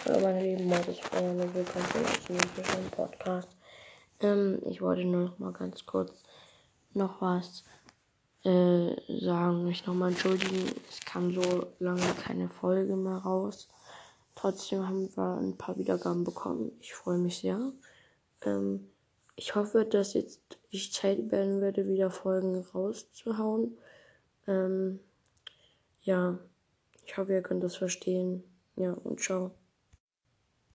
Hallo meine lieben Freunde, willkommen zu diesem Podcast. Ich wollte nur noch mal ganz kurz noch was sagen, mich nochmal entschuldigen. Es kam so lange keine Folge mehr raus. Trotzdem haben wir ein paar Wiedergaben bekommen. Ich freue mich sehr. Ich hoffe, dass jetzt ich Zeit werden werde, wieder Folgen rauszuhauen. Ja, ich hoffe, ihr könnt das verstehen. Ja, und ciao.